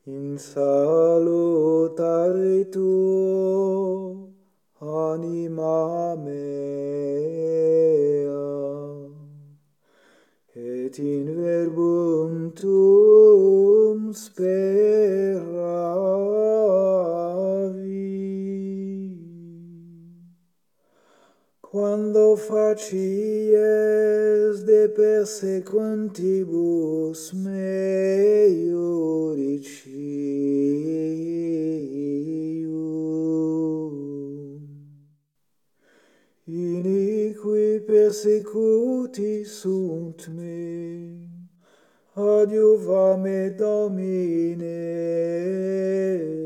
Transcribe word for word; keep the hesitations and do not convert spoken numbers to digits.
In salutare tuo, anima mea, et in verbum tuum speravi. Quando facies de persequentibus me iudicium, iniqui persecuti sunt me, adiuva me, Domine.